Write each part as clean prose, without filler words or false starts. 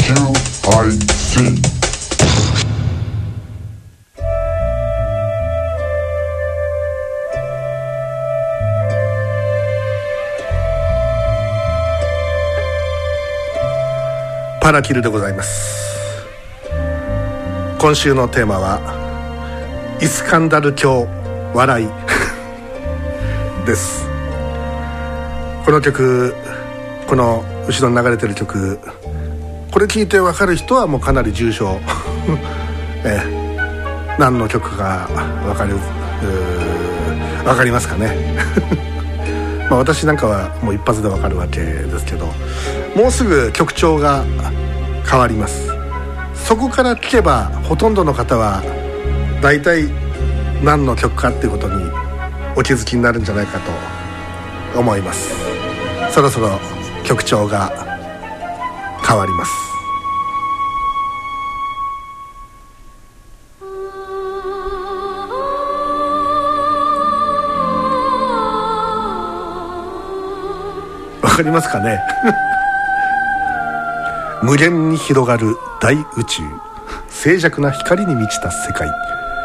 QIC。パラキルでございます。今週のテーマはイスカンダル教笑いです。この曲、この後ろに流れてる曲、これ聞いて分かる人はもうかなり重症何の曲か分かりますかねまあ私なんかはもう一発で分かるわけですけど、もうすぐ曲調が変わります。そこから聞けばほとんどの方はだいたい何の曲かっていうことにお気づきになるんじゃないかと思います。そろそろ曲調が変わります。わかりますかね無限に広がる大宇宙、静寂な光に満ちた世界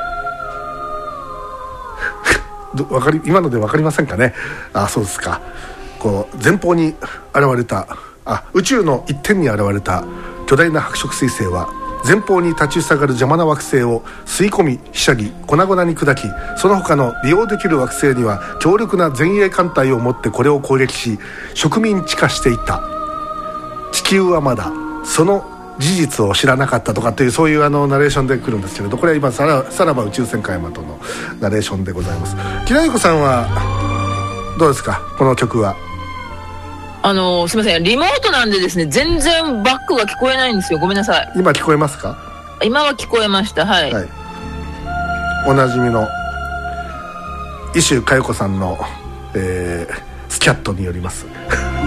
今ので分かりませんかね。あ、そうですか。こう前方に現れた宇宙の一点に現れた巨大な白色彗星は前方に立ちふさがる邪魔な惑星を吸い込みひしゃぎ粉々に砕き、その他の利用できる惑星には強力な前衛艦隊を持ってこれを攻撃し植民地化していた。地球はまだその事実を知らなかったとかっていう、そういうナレーションで来るんですけれど、これは今さらば宇宙戦艦ヤマトのナレーションでございます。きらゆこさんはどうですか、この曲は。 すいません、リモートなんでですね、全然バックが聞こえないんですよ。ごめんなさい。 今聞こえますか？ 今は聞こえました。はい、 おなじみの石井佳代子さんの、スキャットによります、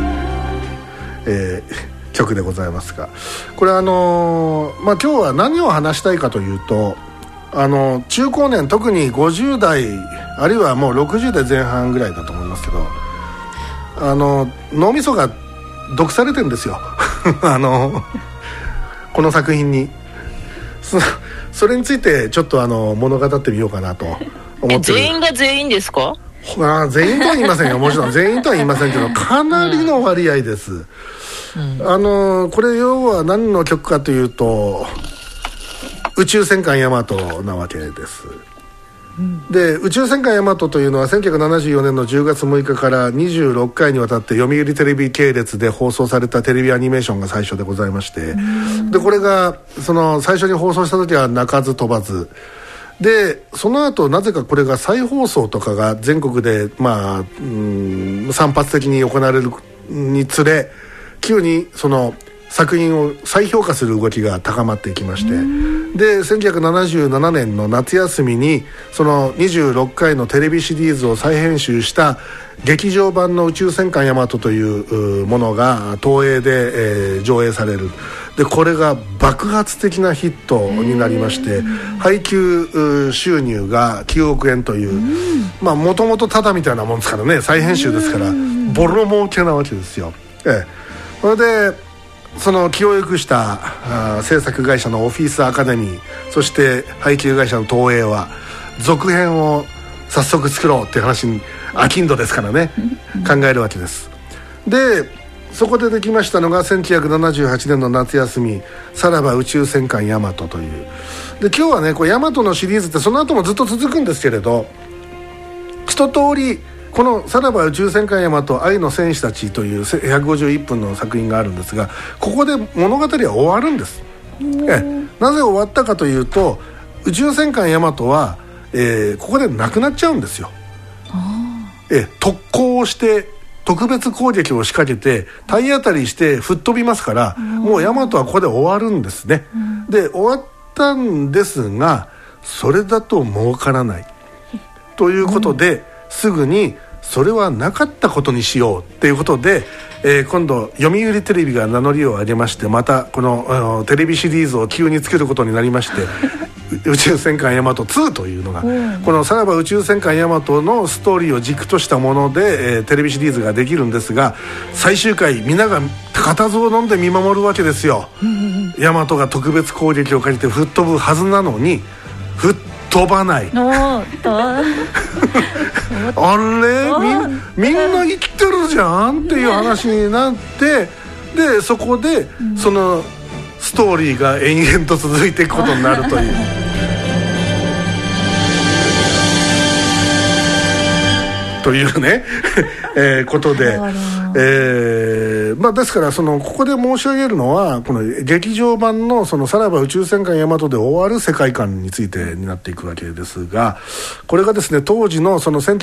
曲でございますが、これ今日は何を話したいかというと、中高年、特に50代あるいはもう60代前半ぐらいだと思いますけど、脳みそが毒されてるんですよこの作品にそれについてちょっと物語ってみようかなと思ってる。 全員が全員ですか？ 全員とは言いませんよ、もちろん全員とは言いませんけど、かなりの割合です、これ要は何の曲かというと宇宙戦艦ヤマトなわけです。で、宇宙戦艦ヤマトというのは1974年の10月6日から26回にわたって読売テレビ系列で放送されたテレビアニメーションが最初でございまして、でこれが最初に放送した時は鳴かず飛ばずで、その後なぜかこれが再放送とかが全国で散発的に行われるにつれ、急にその作品を再評価する動きが高まっていきまして、で1977年の夏休みにその26回のテレビシリーズを再編集した劇場版の宇宙戦艦ヤマトというものが東映で、上映される。でこれが爆発的なヒットになりまして、配給収入が9億円という、もともとタダみたいなもんですからね、再編集ですからボロ儲けなわけですよ。それでその気をよくした制作会社のオフィスアカデミー、そして配給会社の東映は続編を早速作ろうっていう話に飽きんどですからね考えるわけです。でそこでできましたのが1978年の夏休み、さらば宇宙戦艦ヤマトという。で今日はね、こうヤマトのシリーズってその後もずっと続くんですけれど、一通りこのさらば宇宙戦艦ヤマト愛の戦士たちという151分の作品があるんですが、ここで物語は終わるんです。なぜ終わったかというと、宇宙戦艦ヤマトは、ここでなくなっちゃうんですよ。特攻をして特別攻撃を仕掛けて体当たりして吹っ飛びますから、もうヤマトはここで終わるんですね。で終わったんですが、それだと儲からないということで、すぐにそれはなかったことにしようっていうことで、今度読売テレビが名乗りを上げまして、またこのテレビシリーズを急に作ることになりまして宇宙戦艦ヤマト2というのが、このさらば宇宙戦艦ヤマトのストーリーを軸としたもので、テレビシリーズができるんですが、最終回みんなが固唾を飲んで見守るわけですよ。ヤマトが特別攻撃をかけて吹っ飛ぶはずなのに吹っ飛ばない。あれ、みんな生きてるじゃんっていう話になって、でそこでそのストーリーが延々と続いていくことになるというというねことで、ですからここで申し上げるのは、この劇場版のさらば宇宙戦艦ヤマトで終わる世界観についてになっていくわけですが、これがですね、当時の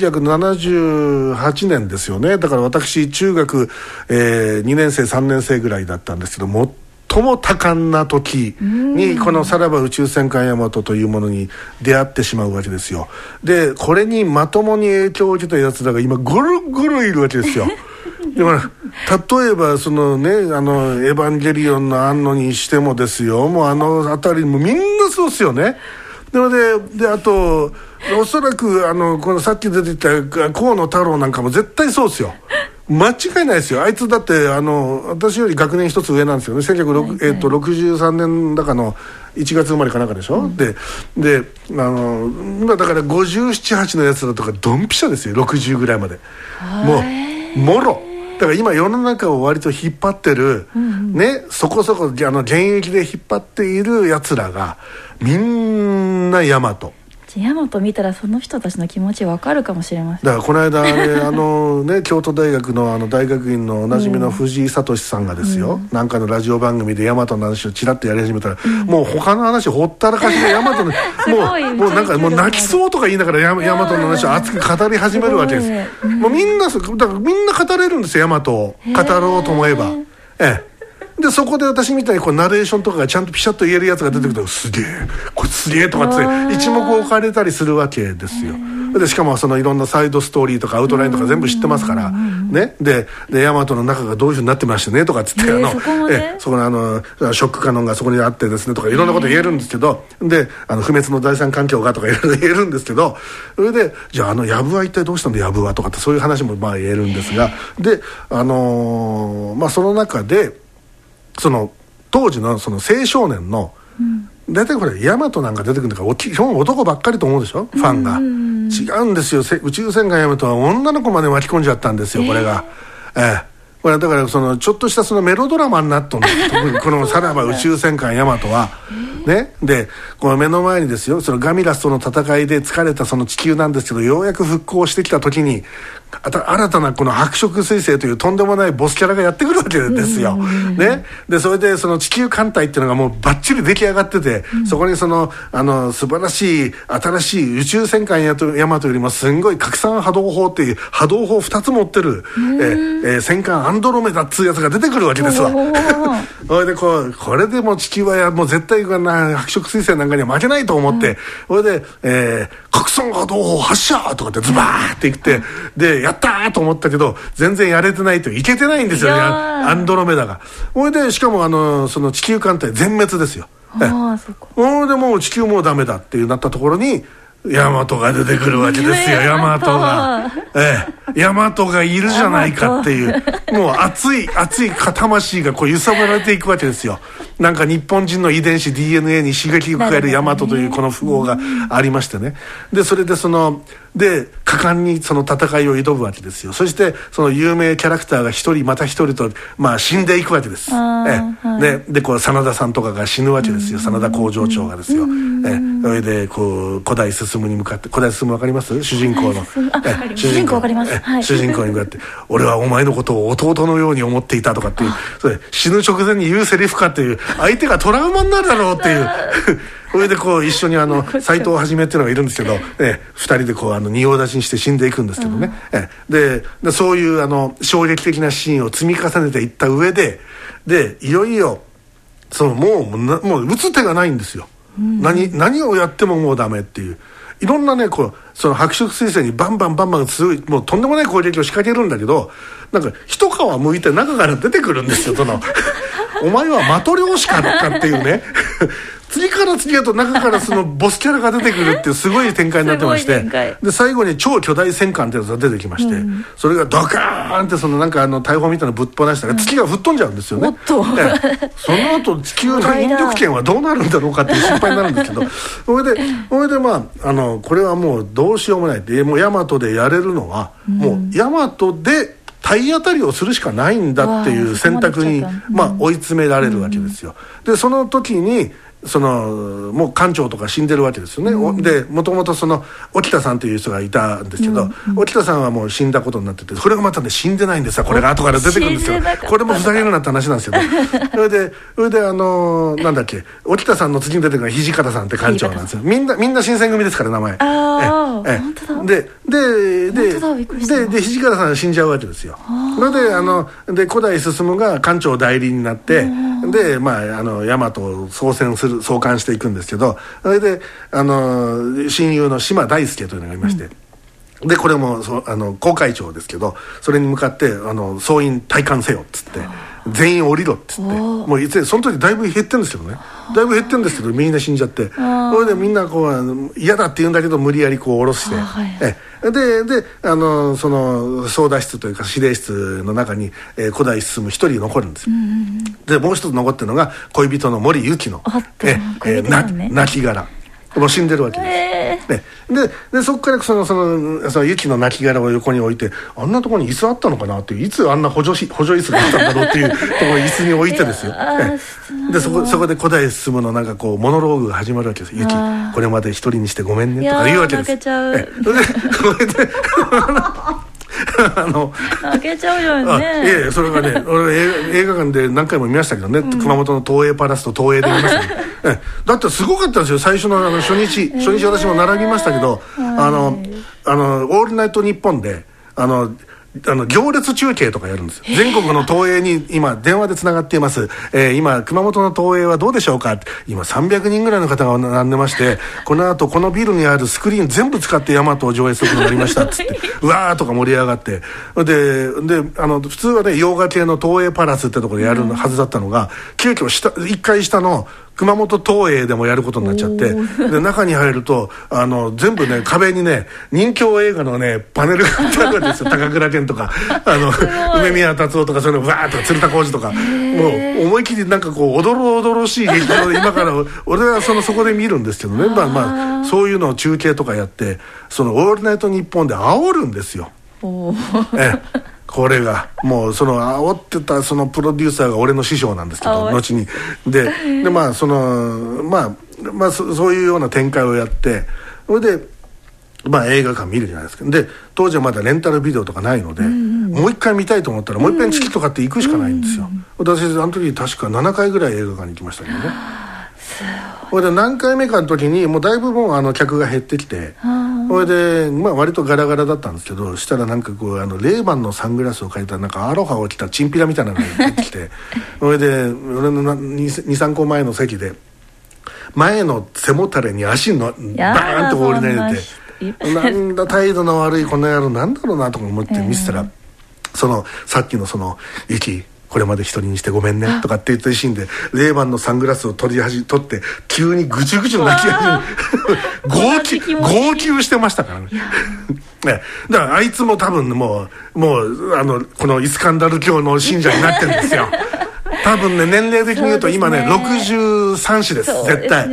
1978年ですよね。だから私中学、2年生3年生ぐらいだったんですけど、最も多感な時にこのさらば宇宙戦艦ヤマトというものに出会ってしまうわけですよ。でこれにまともに影響を受けたやつらが今ゴロゴロいるわけですよ。でも例えばエヴァンゲリオンの庵野にしてもですよ、もう辺りもみんなそうですよね。であとおそらくこのさっき出てきた河野太郎なんかも絶対そうですよ。間違いないですよ。あいつだって私より学年一つ上なんですよね。1963年だかの1月生まれかなんかでしょ、で今だから57、8のやつらとかドンピシャですよ。60ぐらいまでもうもろだから今世の中を割と引っ張ってる、ね、そこそこ現役で引っ張っているやつらがみんなヤマト。 ヤマト見たらその人たちの気持ち分かるかもしれません。 だからこの間京都大学の大学院のおなじみの藤井聡さんがですよ、なんかのラジオ番組でヤマトの話をちらっとやり始めたら、もう他の話ほったらかしでヤマトのもうなんかもう泣きそうとか言いながらヤマトの話を熱く語り始めるわけです。もうみんな語れるんですよ、ヤマトを語ろうと思えば。でそこで私みたいにナレーションとかがちゃんとピシャッと言えるやつが出てくると、すげえこれすげえとかって一目置かれたりするわけですよ。でしかもいろんなサイドストーリーとかアウトラインとか全部知ってますからね。でヤマトの中がどういうふうになってましてねとかっつってそこのショックカノンがそこにあってですねとかいろんなこと言えるんですけど、で不滅の第三環境がとかいろいろ言えるんですけど、それでじゃあヤブは一体どうしたんだヤブはとかってそういう話も言えるんですが、でその中で当時の青少年の、大体これヤマトなんか出てくるんだから基本男ばっかりと思うでしょ、ファンが。違うんですよ。宇宙戦艦ヤマトは女の子まで巻き込んじゃったんですよ、これが。これだからちょっとしたメロドラマになっとんです特にこのさらば宇宙戦艦ヤマトはね。でこの目の前にですよ、ガミラスとの戦いで疲れた地球なんですけど、ようやく復興してきた時に新たなこの白色彗星というとんでもないボスキャラがやってくるわけですよ、ね。でそれで地球艦隊っていうのがもうバッチリ出来上がってて、そこに素晴らしい新しい宇宙戦艦ヤマトよりもすんごい拡散波動砲っていう波動砲2つ持ってる、戦艦アンドロメダっつうやつが出てくるわけですわ。それでこれでもう地球はもう絶対白色彗星なんかには負けないと思って、それで、拡散波動砲発射とかってズバーって言ってでやったーと思ったけど全然やれてないといけてないんですよね、アンドロメダが。それでしかも地球艦隊全滅ですよ。それでもう地球もうダメだってなったところにヤマトが出てくるわけですよ。ヤマトがヤマトがいるじゃないかっていうもう熱い魂が揺さぶられていくわけですよ。なんか日本人の遺伝子 DNA に刺激を加えるヤマトというこの符号がありましてね。でそれでで果敢に戦いを挑むわけですよ。そして有名キャラクターが一人また一人と死んでいくわけです。で真田さんとかが死ぬわけですよ。真田工場長がですよ。それで古代進に向かって、古代進わかります？主人公の主人公わかります。 主人公に向かって俺はお前のことを弟のように思っていたとかっていう、それ死ぬ直前に言うセリフかっていう、相手がトラウマになるだろうっていうそれで一緒に斎藤はじめっていうのがいるんですけど、二人で仁王立ちにして死んでいくんですけどね。でそういう衝撃的なシーンを積み重ねていった上でいよいよもう打つ手がないんですよ。何をやってももうダメっていう、いろんなね白色彗星にバンバン強いもうとんでもない攻撃を仕掛けるんだけど、なんか一皮むいて中から出てくるんですよ。お前はマトリョーシカかっていうねつ次から次へと中からそのボスキャラが出てくるっていうすごい展開になってましてで最後に超巨大戦艦ってやつが出てきまして、それがドカーンってそのなんか大砲みたいなのぶっ放したら月が吹っ飛んじゃうんですよね。その後地球の引力圏はどうなるんだろうかっていう心配になるんですけどそれでまあこれはもうどうしようもないでもうヤマトでやれるのは、もうヤマトで体当たりをするしかないんだっていう選択に追い詰められるわけですよ。でその時にもう艦長とか死んでるわけですよね。でもともと沖田さんという人がいたんですけど、沖田さんはもう死んだことになってて、これがまたね死んでないんですよ。これが後から出てくるんですよ。これもふざけるなって話なんですけどそれでなんだっけ、沖田さんの次に出てくるのは土方さんって艦長なんですよ。みんな新選組ですから名前。で土方さん死んじゃうわけですよ。それで古代進が艦長代理になってでまあ大和を創刊していくんですけど、それで親友の島大輔というのがいまして、でこれも航海長ですけど、それに向かって総員退官せよっつって全員降りろっつって、もうその時だいぶ減ってるんですけどね、だいぶ減ってるんですけどみんな死んじゃって、それでみんなこう嫌だって言うんだけど無理やりこう降ろして、でその操舵室というか司令室の中に古代進一人残るんですよ。でもう一つ残ってるのが恋人の森雪の亡骸、もう死んでるわけです、でそこからその雪の亡骸を横に置いて、あんなところに椅子あったのかなっていう、いつあんな補助椅子があったんだろうっていうところに椅子に置いてですよ。でそこで古代進のなんかこうモノローグが始まるわけです。雪これまで一人にしてごめんねとか言うわけです。それで泣けちゃうよね。 いやそれがね俺映画館で何回も見ましたけどね、熊本の東映パラスと東映で見ましたねだってすごかったんですよ。最初の初日私も並びましたけど、オールナイトニッポンで行列中継とかやるんですよ。全国の東映に今電話でつながっています、今熊本の東映はどうでしょうか。今300人ぐらいの方が並んでまして、この後このビルにあるスクリーン全部使ってヤマトを上映することになりましたっつってうわーとか盛り上がって、で普通はね洋画系の東映パラスってところでやるはずだったのが、急遽1階下の熊本東映でもやることになっちゃって、で中に入ると全部ね壁にね人気映画のねパネルが貼ってあるんですよ高倉健とか梅宮達夫とかそういうのわーっと鶴田浩二とか、もう思い切りなんかこうおどろしい劇場で今から俺はそこで見るんですけどね、まあそういうのを中継とかやってオールナイトニッポンで煽るんですよ。これがもう煽ってたプロデューサーが俺の師匠なんですけど、後にでまあそういうような展開をやって、それでまあ映画館見るじゃないですか。で当時はまだレンタルビデオとかないので、もう一回見たいと思ったらもう一遍チケット買って行くしかないんですよ。私あの時確か7回ぐらい映画館に行きましたけどね。それで何回目かの時にもうだいぶもう客が減ってきて、それでまあ割とガラガラだったんですけど、したらなんかこうレーバンのサングラスをかけたなんかアロハを着たチンピラみたいなのが出てきてそれで俺の 2,3 個前の席で前の背もたれに足のバーンと放り投げて、なんだ態度の悪いこの野郎なんだろうなとか思って見せたら、さっきの雪これまで一人にしてごめんねとかって言ったシーンでレーバンのサングラスを取って急にぐちゅぐちゅ泣き始め号泣してましたからねだからあいつも多分もうこのイスカンダル教の信者になってるんですよ多分ね年齢的に言うと今ね63歳です絶対。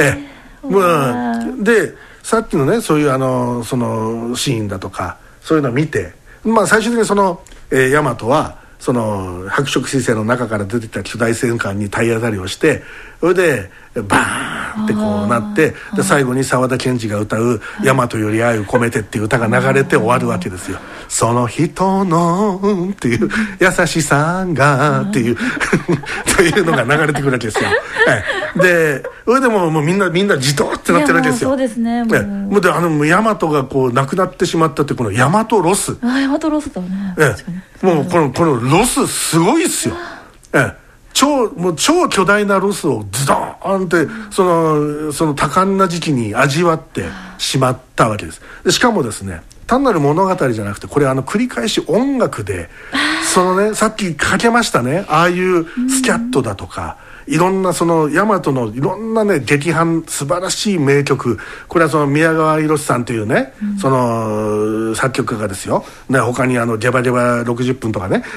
でさっきのねそういうそのシーンだとかそういうのを見て、まあ最終的にヤマトは白色彗星の中から出てきた巨大戦艦に体当たりをして、それでバーンってこうなって、で最後に沢田研二が歌う「大和より愛を込めて」っていう歌が流れて終わるわけですよ。その人のっていう優しさがっていうというのが流れてくるわけですよ。でそれでもうみんなじとってなってるわけですよ。 そうですね。もうで大和がこうなくなってしまったってこの大和ロス。 大和ロスだね。 もうこのロスすごいっすよ。もう超巨大なロスをズドーンってその多感な時期に味わってしまったわけです。でしかもですね単なる物語じゃなくてこれ繰り返し音楽でそのねさっきかけましたね、ああいうスキャットだとか、いろんなその大和のいろんなね劇伴、素晴らしい名曲、これはその宮川博さんというね、その作曲家がですよ、ね、他にゲバゲバ60分とかね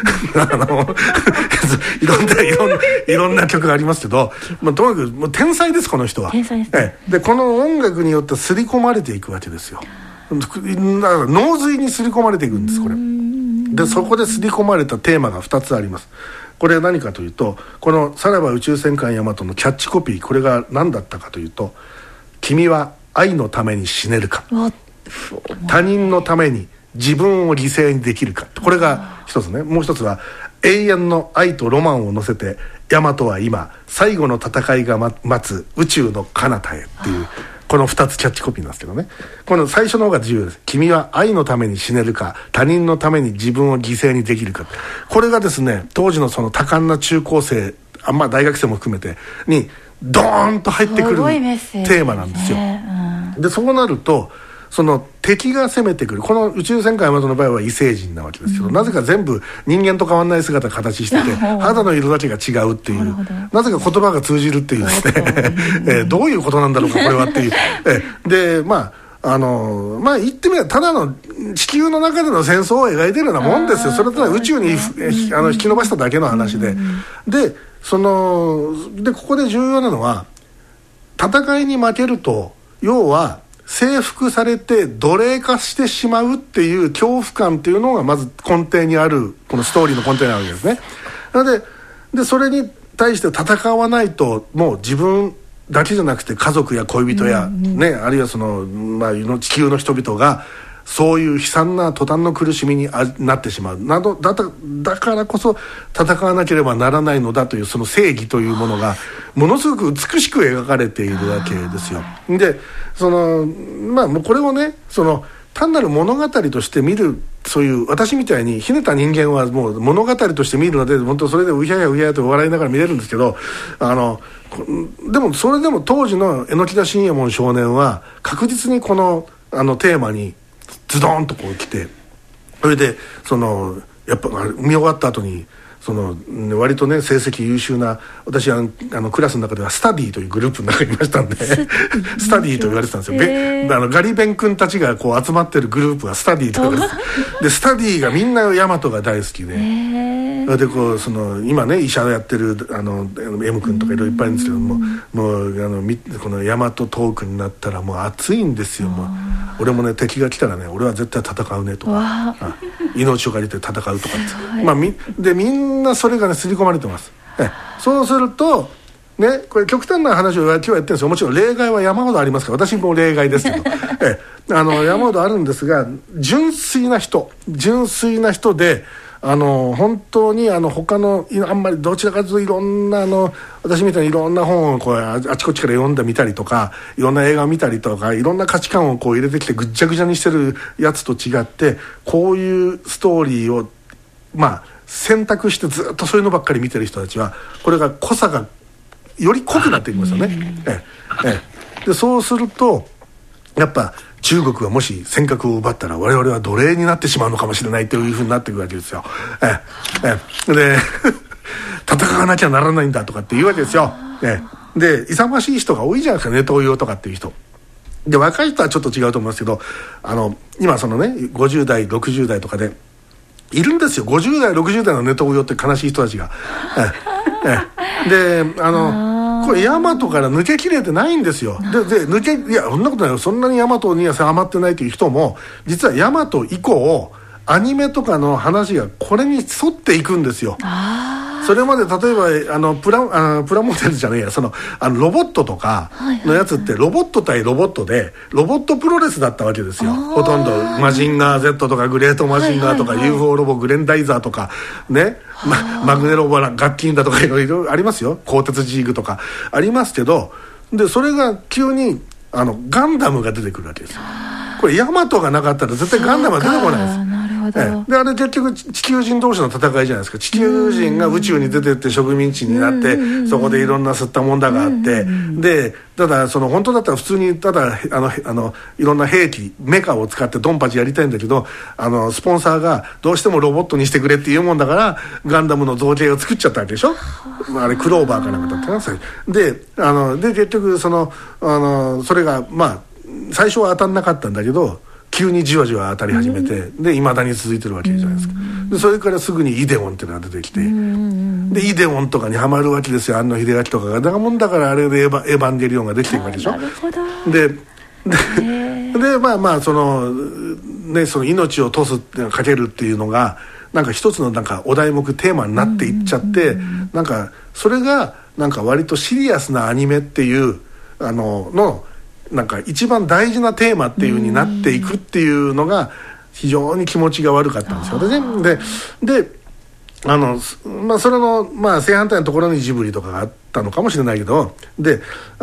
いろんな曲がありますけど、とにかくもう天才です、この人は。 天才ですね。 でこの音楽によって刷り込まれていくわけですよ。だから脳髄に刷り込まれていくんです、これで。そこで刷り込まれたテーマが2つあります。これは何かというと、このさらば宇宙戦艦ヤマトのキャッチコピー、これが何だったかというと、君は愛のために死ねるか、他人のために自分を犠牲にできるか、これが一つね。もう一つは、永遠の愛とロマンを乗せてヤマトは今最後の戦いが待つ宇宙の彼方へっていう、この2つキャッチコピーなんですけどね。この最初の方が重要です。君は愛のために死ねるか、他人のために自分を犠牲にできるか。これがですね、当時のその多感な中高生、大学生も含めてにドーンと入ってくるテーマなんですよ。でそうなると、その敵が攻めてくる、この宇宙戦艦ヤマトの場合は異星人なわけですけど、なぜか全部人間と変わらない姿形してて肌の色だけが違うっていう、なぜか言葉が通じるっていうですねどういうことなんだろうかこれはっていうで言ってみればただの地球の中での戦争を描いてるようなもんですよ。それとは宇宙に引き伸ばしただけの話で、でここで重要なのは、戦いに負けると要は征服されて奴隷化してしまうっていう恐怖感っていうのがまず根底にある、このストーリーの根底にあるわけですね。なのでそれに対して戦わないと、もう自分だけじゃなくて家族や恋人や、あるいはその、地球の人々がそういう悲惨な途端の苦しみになってしまうなど、だからこそ戦わなければならないのだという、その正義というものがものすごく美しく描かれているわけですよ。でもうこれをね、単なる物語として見る、そういう私みたいにひねた人間はもう物語として見るので、本当それでうひゃやうひゃやと笑いながら見れるんですけど、でもそれでも当時の榎田信右衛門少年は確実にこのテーマにズドンとこう来て、それでやっぱ見終わった後に割とね成績優秀な、私はクラスの中ではスタディというグループの中にいましたんでスタディと言われてたんですよ。ガリ勉君たちがこう集まってるグループがスタディと言われてでスタディがみんなヤマトが大好きで、で今ね医者やってるM 君とかいろいろいっぱいいるんですけども、このヤマトトークになったらもう熱いんですよ。もう俺もね敵が来たらね俺は絶対戦うねとか、命を借りて戦うとかって、みんなそれがね刷り込まれてます。そうするとね、これ極端な話を今日はやってるんですよ。もちろん例外は山ほどありますから、私も例外ですけど山ほどあるんですが、純粋な人で本当に他のあんまりどちらかというといろんな私みたいにいろんな本をこうあちこちから読んでみたりとか、いろんな映画を見たりとか、いろんな価値観をこう入れてきてぐっちゃぐちゃにしてるやつと違って、こういうストーリーを選択してずっとそういうのばっかり見てる人たちは、これが濃さがより濃くなっていきますよね。でそうするとやっぱ中国がもし尖閣を奪ったら我々は奴隷になってしまうのかもしれないというふうになっていくわけですよ。で戦わなきゃならないんだとかって言うわけですよ。で勇ましい人が多いじゃないですか、ネトウヨとかっていう人で。若い人はちょっと違うと思いますけど、今50代60代とかでいるんですよ。50代60代のネトウヨって悲しい人たちがでこれヤマトから抜けきれてないんですよ。でいやそんなことないよ、そんなにヤマトにはハマってないという人も、実はヤマト以降アニメとかの話がこれに沿っていくんですよ。それまで例えばプラモデルじゃねえや、ロボットとかのやつってロボット対ロボットでロボットプロレスだったわけですよ。ほとんどマジンガー Z とかグレートマジンガーとか UFO ロボグレンダイザーとかね、マグネロボラガッキンだとかいろいろありますよ。鋼鉄ジーグとかありますけど、でそれが急にガンダムが出てくるわけですよ。 これヤマトがなかったら絶対ガンダムは出てこないです。 なるほど。 であれ結局地球人同士の戦いじゃないですか。地球人が宇宙に出てって植民地になって、そこでいろんな吸ったもんだがあって、でただその本当だったら普通にただいろんな兵器メカを使ってドンパチやりたいんだけど、スポンサーがどうしてもロボットにしてくれっていうもんだからガンダムの造形を作っちゃったわけでしょ。あれクローバーかなんかだったかな。で結局それがまあ最初は当たんなかったんだけど急にじわじわ当たり始めて、で未だに続いてるわけじゃないですか。でそれからすぐにイデオンっていうのが出てきて、でイデオンとかにはまるわけですよ。庵野秀明とかがだからあれでエヴァンゲリオンができていくわけでしょ。 なるほど。 でまあその命を賭すっていうのかけるっていうのがなんか一つのなんかお題目テーマになっていっちゃって、なんかそれがなんか割とシリアスなアニメっていうのなんか一番大事なテーマっていう風になっていくっていうのが非常に気持ちが悪かったんですよね。でまあそれのまあ正反対のところにジブリとかがあったのかもしれないけど、で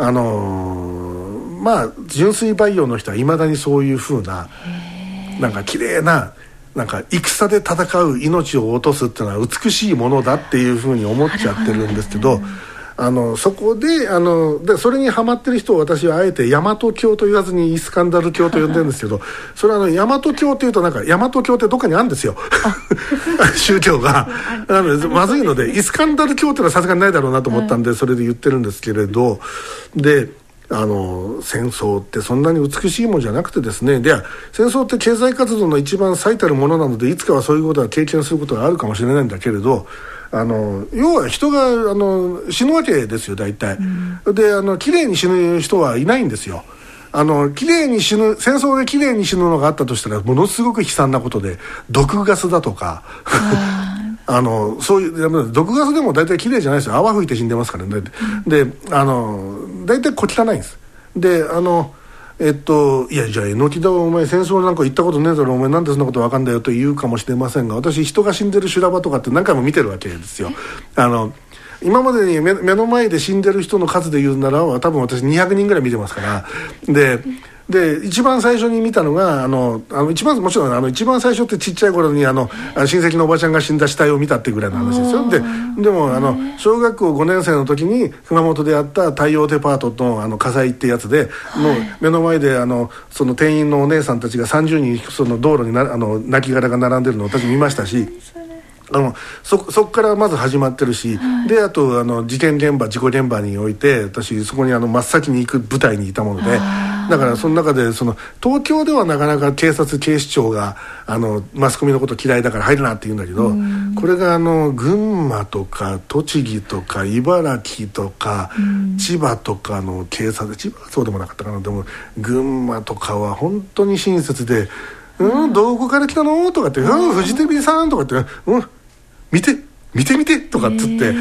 まあ純粋培養の人はいまだにそういう風ななんか綺麗ななんか戦で戦う命を落とすっていうのは美しいものだっていう風に思っちゃってるんですけど、そこでそれにハマってる人を私はあえて大和教と言わずにイスカンダル教と呼んでるんですけど、それは大和教っていうとなんか大和教ってどっかにあるんですよ宗教がまずいのでイスカンダル教っていうのはさすがにないだろうなと思ったんでそれで言ってるんですけれど、で戦争ってそんなに美しいものじゃなくてですね、では戦争って経済活動の一番最たるものなのでいつかはそういうことは経験することがあるかもしれないんだけれど、要は人が死ぬわけですよ大体、で綺麗に死ぬ人はいないんですよ。綺麗に死ぬ戦争で綺麗に死ぬのがあったとしたらものすごく悲惨なことで毒ガスだとかそういう毒ガスでも大体綺麗じゃないですよ。泡吹いて死んでますからね。で大体小汚いんです。でいやじゃあ榎田はお前戦争なんか行ったことねえだろお前なんでそんなこと分かんだよと言うかもしれませんが、私人が死んでる修羅場とかって何回も見てるわけですよ。今までに目の前で死んでる人の数で言うなら多分私200人ぐらい見てますから。で一番最初に見たのがもちろん一番最初ってちっちゃい頃に親戚のおばちゃんが死んだ死体を見たってぐらいの話ですよ。でも小学校5年生の時に熊本であった太陽デパートの火災ってやつで、もう目の前でその店員のお姉さんたちが30人その道路に亡骸が並んでるのを私見ましたし、そこからまず始まってるし、であと事故現場において私そこに真っ先に行く部隊にいたもので、だからその中で東京ではなかなか警視庁がマスコミのこと嫌いだから入るなって言うんだけど、これが群馬とか栃木とか茨城とか千葉とかの警察、千葉はそうでもなかったかな。でも群馬とかは本当に親切でどこから来たのとかってフジテレビさんとかって見てとかっつって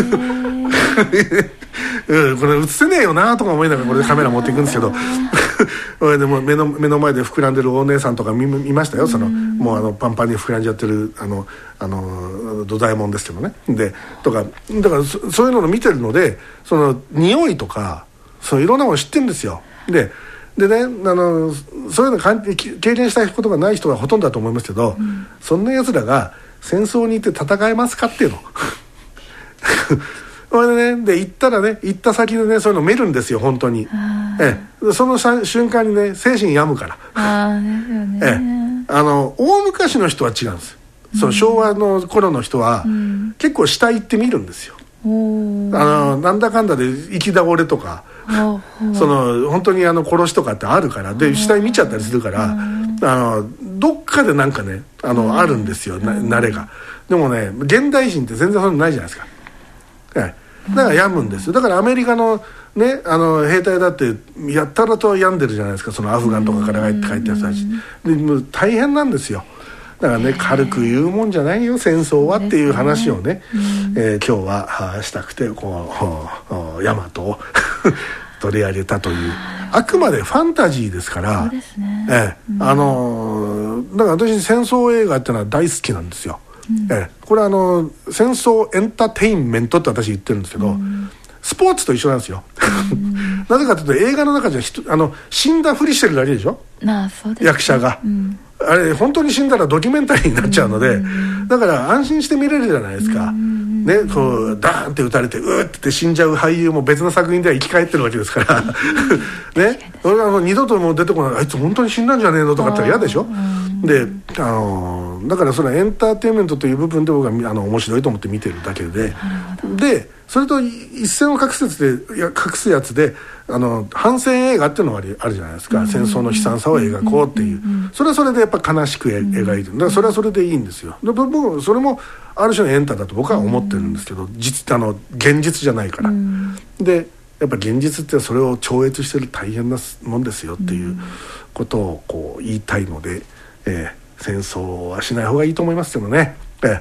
これ映せねえよなとか思いながらこれでカメラ持っていくんですけどでも目の前で膨らんでるお姉さんとか見ましたよ。もうパンパンに膨らんじゃってる土左衛門ですけどね。でとかだからそういうのを見てるので匂いとかいろんなもの知ってるんですよ。でねそういうの経験したことがない人がほとんどだと思いますけど、そんなやつらが戦争に行って戦えますかっていうのそれでね、行った先でねそういうの見るんですよ本当に。その瞬間にね精神病むから。 ですよね。 大昔の人は違うんです。昭和の頃の人は、結構死体行って見るんですよ。なんだかんだで生き倒れとか本当に殺しとかってあるから、で死体見ちゃったりするから、どっかでなんかねあるんですよ慣れが。でもね現代人って全然そういうのないじゃないですか。だから病むんですよ。だからアメリカのね兵隊だってやったらと病んでるじゃないですか。アフガンとかから帰ってる人たちでもう大変なんですよ。だからね軽く言うもんじゃないよ戦争はっていう話をね、今日はしたくてヤマトを取り上げたという、あくまでファンタジーですから。 そうですね。 だから私戦争映画ってのは大好きなんですよ。これ戦争エンターテインメントって私言ってるんですけど、 スポーツと一緒なんですよなぜかというと映画の中じゃ死んだふりしてるだけでしょ、 そうですね、 役者が、あれ本当に死んだらドキュメンタリーになっちゃうので、だから安心して見れるじゃないですか、ね、こうダーンって撃たれてうーって死んじゃう俳優も別の作品では生き返ってるわけですからね、俺は二度ともう出てこない、あいつ本当に死んだんじゃねえのとかって嫌でしょ。でだからそれはエンターテインメントという部分で僕は面白いと思って見てるだけで、それと一線を画すやつで反戦映画っていうのがあるじゃないですか、戦争の悲惨さを描こうっていう、それはそれでやっぱ悲しく描いてる、だからそれはそれでいいんですよ。で僕それもある種のエンタだと僕は思ってるんですけど、現実じゃないから、でやっぱ現実ってそれを超越してる大変なもんですよっていうことをこう言いたいので、戦争はしない方がいいと思いますけどね。で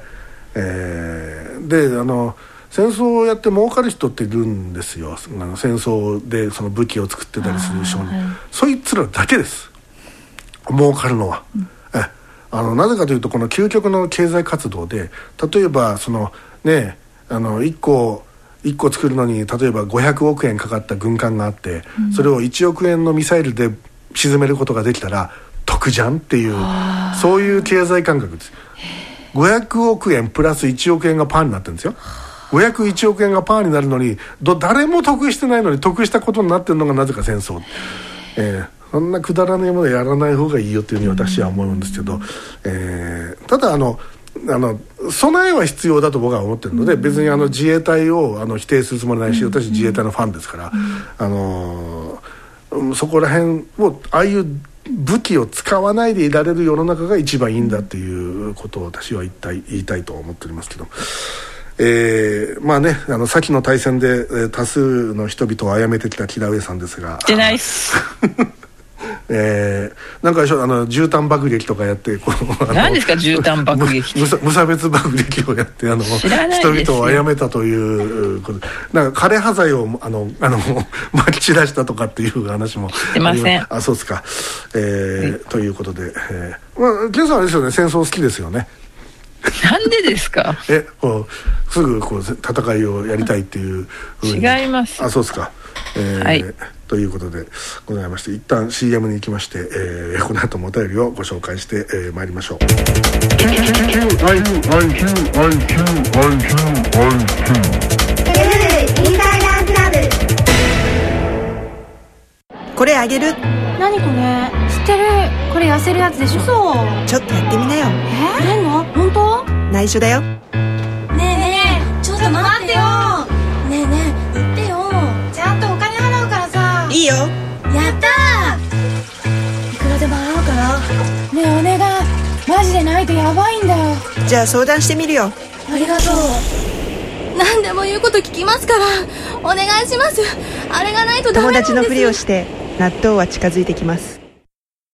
戦争をやって儲かる人っているんですよ。戦争でその武器を作ってたりする人に、そいつらだけです儲かるのは、なぜかというとこの究極の経済活動で、例えば1個作るのに例えば500億円かかった軍艦があって、それを1億円のミサイルで沈めることができたら得じゃんっていう、そういう経済感覚です。500億円プラス1億円がパーになってるんですよ。501億円がパーになるのに誰も得してないのに得したことになってるのがなぜか戦争、そんなくだらないものやらない方がいいよっていうふうに私は思うんですけど、ただ備えは必要だと僕は思ってるので、別に自衛隊を否定するつもりないし、私自衛隊のファンですから、そこら辺をああいう武器を使わないでいられる世の中が一番いいんだっていうことを私は言いたいと思っておりますけど、先の大戦で多数の人々を殺めてきた木田上さんですが、 出ないっすなんか絨毯爆撃とかやって何ですか絨毯爆撃無差別爆撃をやって人々を殺めたということ、なんか枯葉剤をまき散らしたとかっていう話もしてません。 そうですか、ということで、ケンさんあれですよね、戦争好きですよね。 なんでですか。 すぐ戦いをやりたいっていう違います。 そうですか、ということでございまして、一旦 CM に行きまして、この後もお便りをご紹介して、まいりましょう。 これあげる。 何これ知ってる。これ痩せるやつでしょ。嘘。 ちょっとやってみなよ。 やんの本当。 内緒だよ。 ねえねえちょっと待ってよ。ねえねえ言ってよ。ちゃんとお金払うからさ。 いいよ。 やったー。いくらでも払うから。ねえお願い、マジでないとやばいんだよ。 じゃあ相談してみるよ。 ありがとう。何でも言うこと聞きますからお願いします。あれがないとダメなんです。 友達のふりをして納豆は近づいてきます。